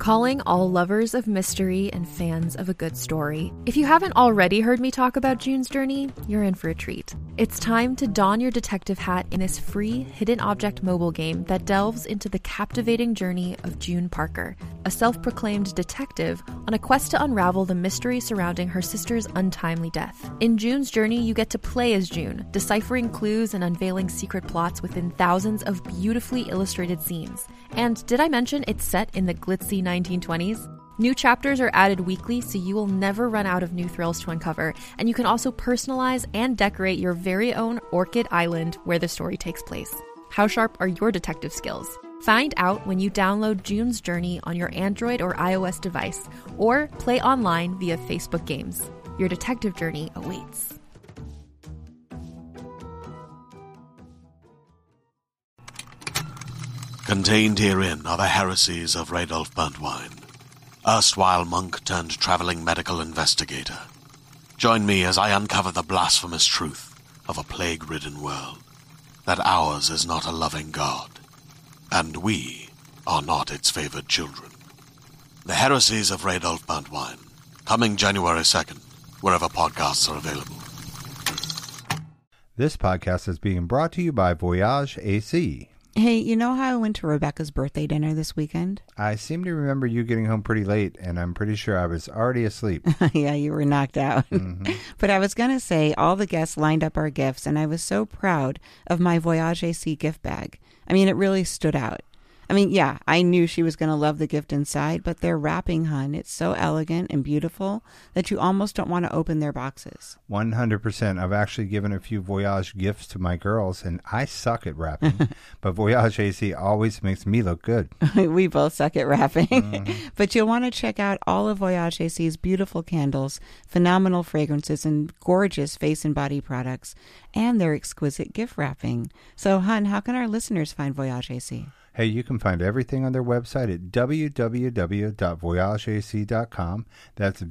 Calling all lovers of mystery and fans of a good story. If you haven't already heard me talk about June's Journey, you're in for a treat. It's time to don your detective hat in this free hidden object mobile game that delves into the captivating journey of June Parker, a self-proclaimed detective on a quest to unravel the mystery surrounding her sister's untimely death. In June's Journey, you get to play as June, deciphering clues and unveiling secret plots within thousands of beautifully illustrated scenes. And did I mention it's set in the glitzy 1920s? New chapters are added weekly, so you will never run out of new thrills to uncover, and you can also personalize and decorate your very own Orchid Island where the story takes place. How sharp are your detective skills? Find out when you download June's Journey on your Android or iOS device, or play online via Facebook Games. Your detective journey awaits. Contained herein are the heresies of Radolf Burntwine, erstwhile monk turned traveling medical investigator. Join me as I uncover the blasphemous truth of a plague-ridden world, that ours is not a loving God, and we are not its favored children. The heresies of Radolf Burntwine, coming January 2nd, wherever podcasts are available. This podcast is being brought to you by Voyage AC. Hey, you know how I went to Rebecca's birthday dinner this weekend? I seem to remember you getting home pretty late, and I'm pretty sure I was already asleep. Yeah, you were knocked out. Mm-hmm. But I was going to say all the guests lined up our gifts, and I was so proud of my Voyage AC gift bag. I mean, it really stood out. I mean, yeah, I knew she was going to love the gift inside, but their wrapping, hun, it's so elegant and beautiful that you almost don't want to open their boxes. 100%. I've actually given a few Voyage gifts to my girls, and I suck at wrapping. But Voyage AC always makes me look good. We both suck at wrapping. Mm-hmm. But you'll want to check out all of Voyage AC's beautiful candles, phenomenal fragrances, and gorgeous face and body products, and their exquisite gift wrapping. So, hun, how can our listeners find Voyage AC? Hey, you can find everything on their website at www.voyageac.com. That's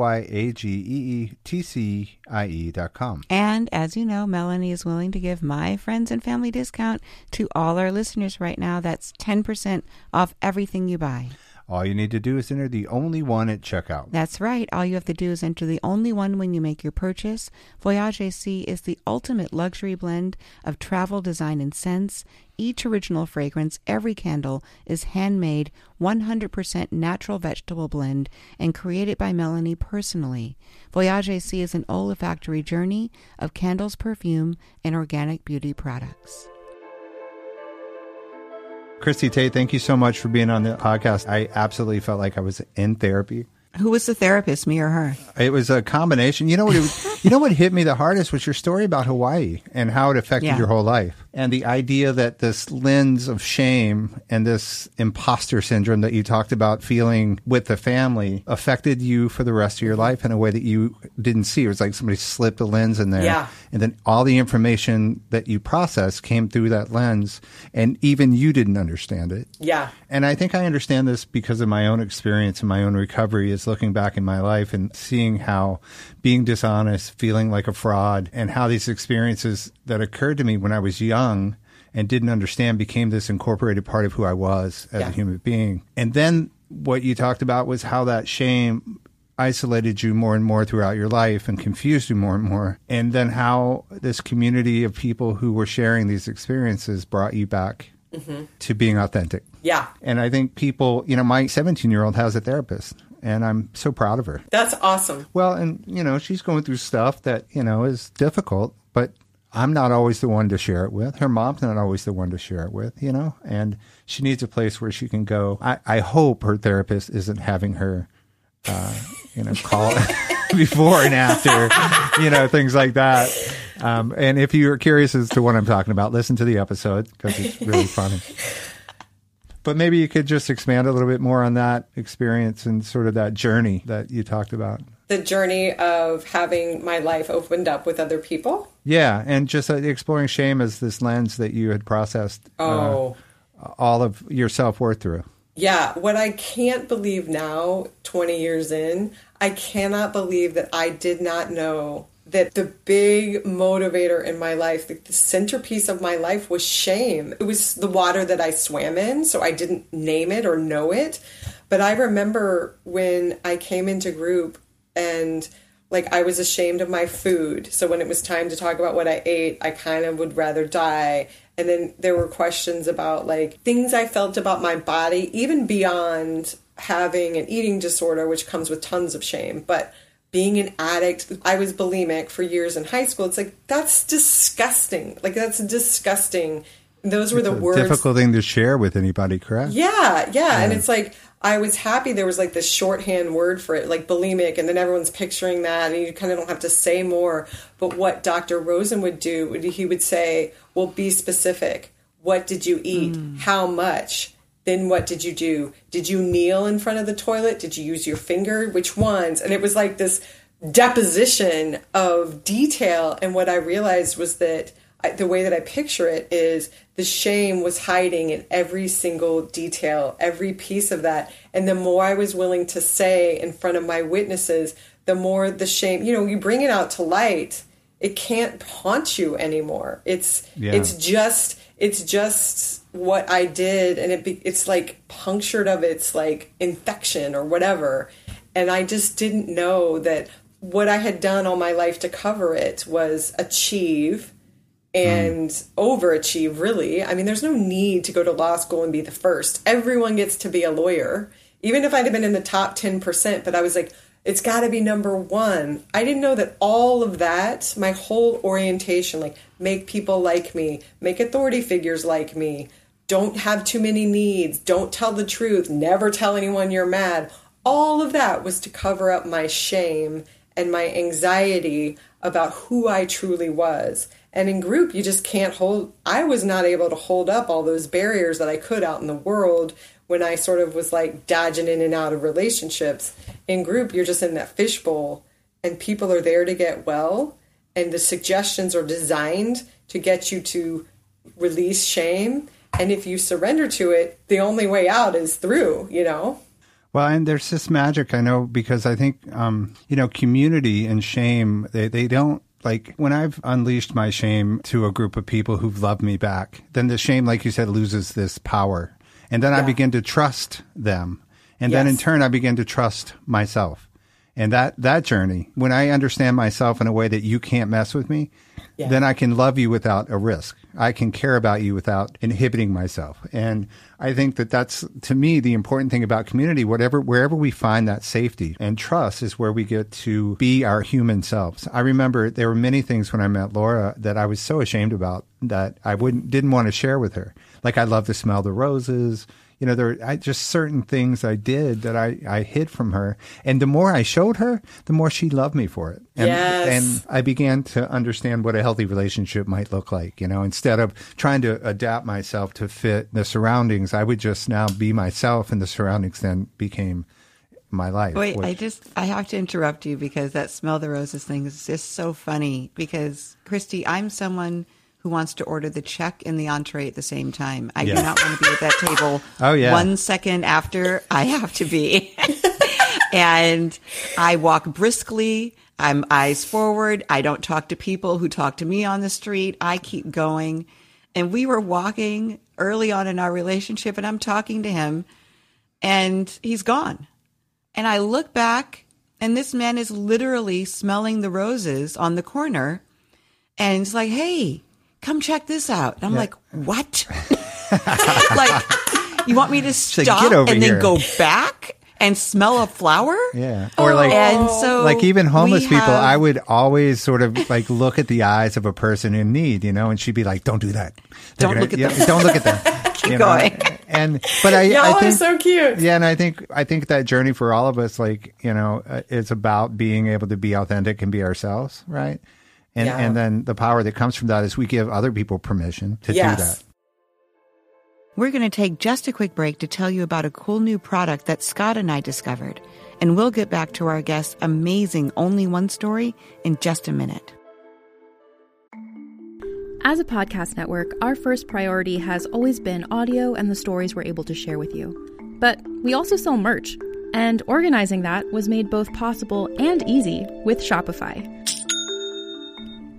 VOYAGEETCIE.com. And as you know, Melanie is willing to give my friends and family discount to all our listeners right now. That's 10% off everything you buy. All you need to do is enter the only one at checkout. That's right. All you have to do is enter the only one when you make your purchase. Voyage AC is the ultimate luxury blend of travel, design, and scents. Each original fragrance, every candle, is handmade, 100% natural vegetable blend, and created by Melanie personally. Voyage AC is an olfactory journey of candles, perfume, and organic beauty products. Christy Tate, thank you so much for being on the podcast. I absolutely felt like I was in therapy. Who was the therapist, me or her? It was a combination. You know what hit me the hardest was your story about Hawaii and how it affected your whole life. And the idea that this lens of shame and this imposter syndrome that you talked about feeling with the family affected you for the rest of your life in a way that you didn't see. It was like somebody slipped a lens in there. Yeah. And then all the information that you processed came through that lens, and even you didn't understand it. Yeah. And I think I understand this because of my own experience and my own recovery is looking back in my life and seeing how being dishonest, feeling like a fraud, and how these experiences that occurred to me when I was young and didn't understand became this incorporated part of who I was as a human being. And then what you talked about was how that shame isolated you more and more throughout your life and confused you more and more. And then how this community of people who were sharing these experiences brought you back to being authentic. Yeah. And I think people, my 17-year-old has a therapist. And I'm so proud of her. That's awesome. Well, and, she's going through stuff that, is difficult, but I'm not always the one to share it with. Her mom's not always the one to share it with, and she needs a place where she can go. I hope her therapist isn't having her, call before and after, things like that. And if you're curious as to what I'm talking about, listen to the episode because it's really funny. But maybe you could just expand a little bit more on that experience and sort of that journey that you talked about. The journey of having my life opened up with other people. Yeah, and just exploring shame as this lens that you had processed all of your self-worth through. Yeah, what I can't believe now, 20 years in, I cannot believe that I did not know that the big motivator in my life, the centerpiece of my life was shame. It was the water that I swam in, so I didn't name it or know it. But I remember when I came into group and like I was ashamed of my food. So when it was time to talk about what I ate, I kind of would rather die. And then there were questions about like things I felt about my body, even beyond having an eating disorder, which comes with tons of shame. But being an addict, I was bulimic for years in high school. It's like, that's disgusting. Like, that's disgusting. Those were the words. Difficult thing to share with anybody, correct? Yeah. And it's like, I was happy there was like this shorthand word for it, like bulimic, and then everyone's picturing that, and you kind of don't have to say more. But what Dr. Rosen would do, he would say, well, be specific. What did you eat? How much? Then what did you do? Did you kneel in front of the toilet? Did you use your finger? Which ones? And it was like this deposition of detail. And what I realized was that the way that I picture it is the shame was hiding in every single detail, every piece of that. And the more I was willing to say in front of my witnesses, the more the shame, you bring it out to light, it can't haunt you anymore. It's just what I did. And it's like punctured of its like infection or whatever. And I just didn't know that what I had done all my life to cover it was achieve and overachieve, really. I mean, there's no need to go to law school and be the first. Everyone gets to be a lawyer, even if I'd have been in the top 10%. But I was like, it's got to be number one. I didn't know that all of that, my whole orientation, like make people like me, make authority figures like me, don't have too many needs, don't tell the truth, never tell anyone you're mad. All of that was to cover up my shame and my anxiety about who I truly was. And in group, you just can't I was not able to hold up all those barriers that I could out in the world when I sort of was like dodging in and out of relationships. In group, you're just in that fishbowl and people are there to get well. And the suggestions are designed to get you to release shame. And if you surrender to it, the only way out is through, Well, and there's this magic, I know, because I think, community and shame, they don't, like when I've unleashed my shame to a group of people who've loved me back, then the shame, like you said, loses this power. And then I begin to trust them. And then in turn, I begin to trust myself. And that journey, when I understand myself in a way that you can't mess with me, then I can love you without a risk. I can care about you without inhibiting myself. And I think that that's, to me, the important thing about community. Wherever we find that safety and trust is where we get to be our human selves. I remember there were many things when I met Laura that I was so ashamed about that I didn't want to share with her. Like I love to smell the roses. There were just certain things I did that I hid from her. And the more I showed her, the more she loved me for it. And I began to understand what a healthy relationship might look like. Instead of trying to adapt myself to fit the surroundings, I would just now be myself, and the surroundings then became my life. Wait, I have to interrupt you because that smell the roses thing is just so funny because, Christy, I'm someone who wants to order the check and the entree at the same time. I do not want to be at that table 1 second after I have to be. And I walk briskly. I'm eyes forward. I don't talk to people who talk to me on the street. I keep going. And we were walking early on in our relationship, and I'm talking to him, and he's gone. And I look back, and this man is literally smelling the roses on the corner. And he's like, hey, come check this out. And I'm like, what? Like, you want me to stop and then go back and smell a flower? Yeah. Or like even homeless people, I would always sort of like look at the eyes of a person in need, and she'd be like, don't do that. Don't look at them. Don't look at them. Keep going. But I think so cute. Yeah. And I think that journey for all of us, like, it's about being able to be authentic and be ourselves. Right. And then the power that comes from that is we give other people permission to do that. We're going to take just a quick break to tell you about a cool new product that Scott and I discovered. And we'll get back to our guest's amazing Only One story in just a minute. As a podcast network, our first priority has always been audio and the stories we're able to share with you. But we also sell merch, and organizing that was made both possible and easy with Shopify.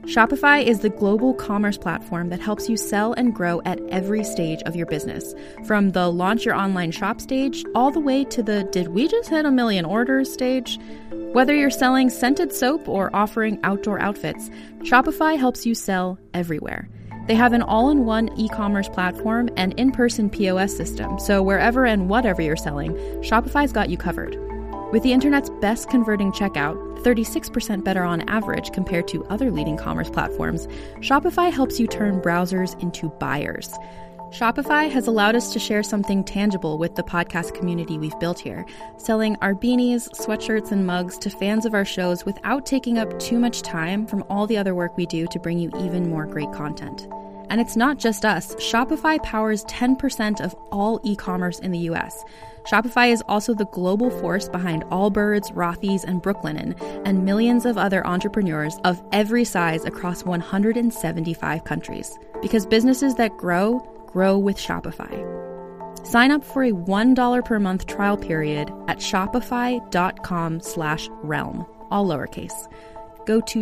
Shopify is the global commerce platform that helps you sell and grow at every stage of your business. From the launch your online shop stage, all the way to the did we just hit 1 million orders stage? Whether you're selling scented soap or offering outdoor outfits, Shopify helps you sell everywhere. They have an all-in-one e-commerce platform and in-person POS system, so wherever and whatever you're selling, Shopify's got you covered. With the internet's best converting checkout, 36% better on average compared to other leading commerce platforms, Shopify helps you turn browsers into buyers. Shopify has allowed us to share something tangible with the podcast community we've built here, selling our beanies, sweatshirts, and mugs to fans of our shows without taking up too much time from all the other work we do to bring you even more great content. And it's not just us. Shopify powers 10% of all e-commerce in the US. Shopify is also the global force behind Allbirds, Rothy's, and Brooklinen, and millions of other entrepreneurs of every size across 175 countries. Because businesses that grow, grow with Shopify. Sign up for a $1 per month trial period at shopify.com/realm, all lowercase. Go to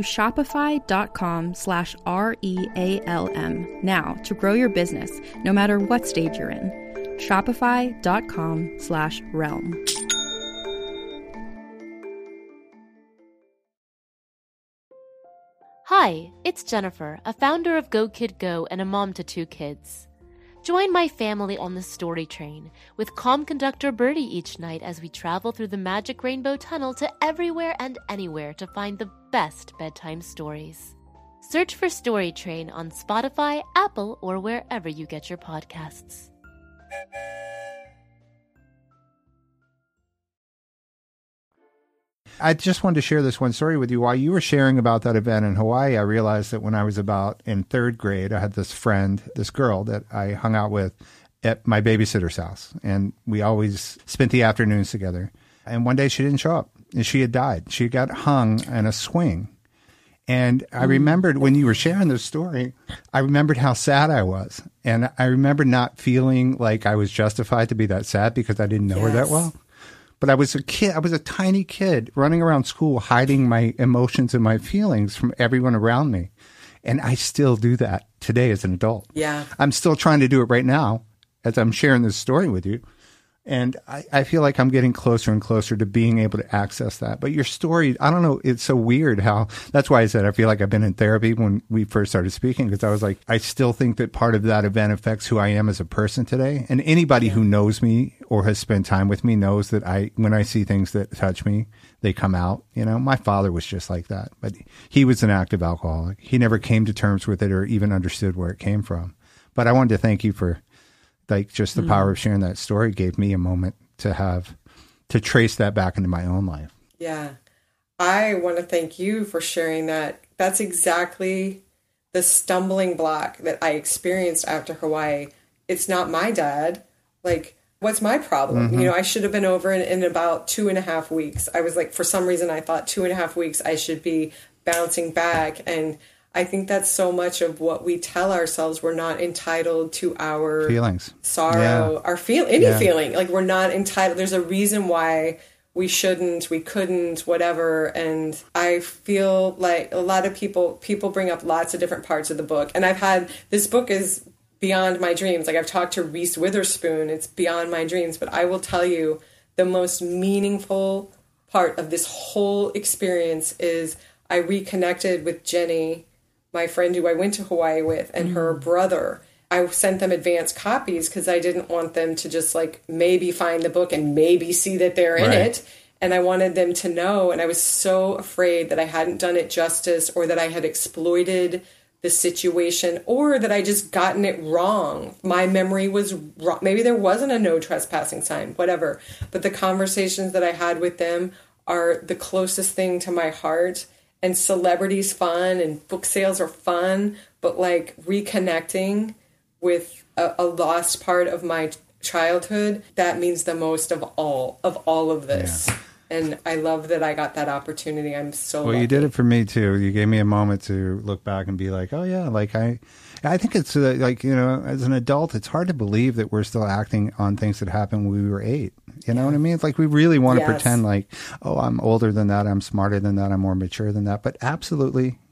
shopify.com/REALM now to grow your business, no matter what stage you're in. Shopify.com/realm. Hi, it's Jennifer, a founder of Go Kid Go and a mom to 2 kids. Join my family on the story train with calm conductor Birdie each night as we travel through the magic rainbow tunnel to everywhere and anywhere to find the best bedtime stories. Search for Story Train on Spotify, Apple, or wherever you get your podcasts. I just wanted to share this one story with you. While you were sharing about that event in Hawaii, I realized that when I was about in 3rd grade, I had this friend, this girl that I hung out with at my babysitter's house. And we always spent the afternoons together. And one day she didn't show up. And she had died. She got hung in a swing. And I remembered when you were sharing this story, I remembered how sad I was. And I remember not feeling like I was justified to be that sad because I didn't know her that well. But I was a kid. I was a tiny kid running around school, hiding my emotions and my feelings from everyone around me. And I still do that today as an adult. Yeah. I'm still trying to do it right now as I'm sharing this story with you. And I feel like I'm getting closer and closer to being able to access that. But your story, I don't know, it's so weird how, that's why I said I feel like I've been in therapy when we first started speaking, because I was like, I still think that part of that event affects who I am as a person today. And anybody who knows me or has spent time with me knows that when I see things that touch me, they come out. You know, my father was just like that, but he was an active alcoholic. He never came to terms with it or even understood where it came from. But I wanted to thank you for just the power of sharing that story gave me a moment to trace that back into my own life. Yeah. I want to thank you for sharing that. That's exactly the stumbling block that I experienced after Hawaii. It's not my dad. Like, what's my problem? Mm-hmm. You know, I should have been over in about 2.5 weeks. I was like, for some reason, I thought 2.5 weeks I should be bouncing back. And I think that's so much of what we tell ourselves. We're not entitled to our feelings, sorrow, our feeling. Like, we're not entitled. There's a reason why we shouldn't, we couldn't, whatever. And I feel like a lot of people bring up lots of different parts of the book. And this book is beyond my dreams. Like, I've talked to Reese Witherspoon. It's beyond my dreams. But I will tell you, the most meaningful part of this whole experience is I reconnected with Jenny, my friend who I went to Hawaii with, and her brother. I sent them advance copies because I didn't want them to just like maybe find the book and maybe see that they're in it. And I wanted them to know. And I was so afraid that I hadn't done it justice, or that I had exploited the situation, or that I just gotten it wrong. My memory was wrong. Maybe there wasn't a no trespassing sign, whatever. But the conversations that I had with them are the closest thing to my heart. And celebrity's fun and book sales are fun, but like reconnecting with a lost part of my childhood, that means the most of all of this. Yeah. And I love that I got that opportunity. I'm so lucky. You did it for me too. You gave me a moment to look back and be like, oh yeah, like I think it's like, you know, as an adult, it's hard to believe that we're still acting on things that happened when we were 8. You know what I mean? It's like we really want to pretend like, oh, I'm older than that, I'm smarter than that, I'm more mature than that. But absolutely,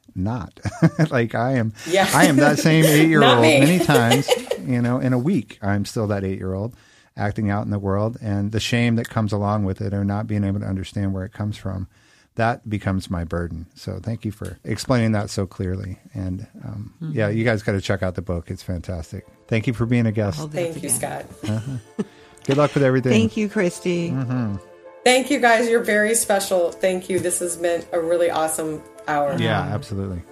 not. Like I am Yeah. that same 8-year-old Not me. many times, in a week. I'm still that 8-year-old acting out in the world, and the shame that comes along with it or not being able to understand where it comes from, that becomes my burden. So thank you for explaining that so clearly. And yeah, you guys got to check out the book. It's fantastic. Thank you for being a guest. Thank you, Scott. Good luck with everything. Thank you, Christy. Thank you, guys. You're very special. Thank you. This has been a really awesome hour. Yeah, absolutely.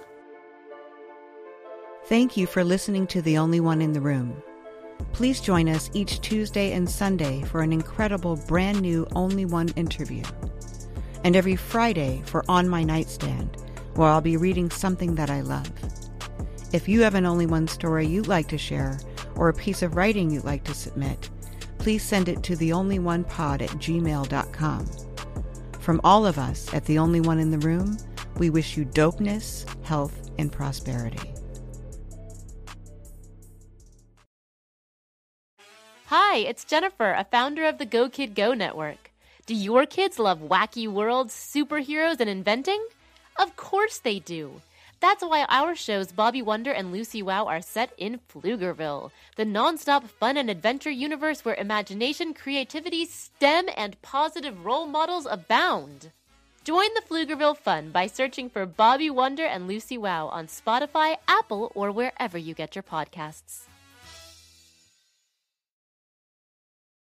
Thank you for listening to The Only One in the Room. Please join us each Tuesday and Sunday for an incredible brand new Only One interview. And every Friday for On My Nightstand, where I'll be reading something that I love. If you have an Only One story you'd like to share or a piece of writing you'd like to submit, please send it to theonlynonepod@gmail.com. From all of us at The Only One in the Room, we wish you dopeness, health, and prosperity. Hi, it's Jennifer, a founder of the Go Kid Go network. Do your kids love wacky worlds, superheroes, and inventing? Of course they do. That's why our shows Bobby Wonder and Lucy Wow are set in Pflugerville, the nonstop fun and adventure universe where imagination, creativity, STEM, and positive role models abound. Join the Pflugerville fun by searching for Bobby Wonder and Lucy Wow on Spotify, Apple, or wherever you get your podcasts.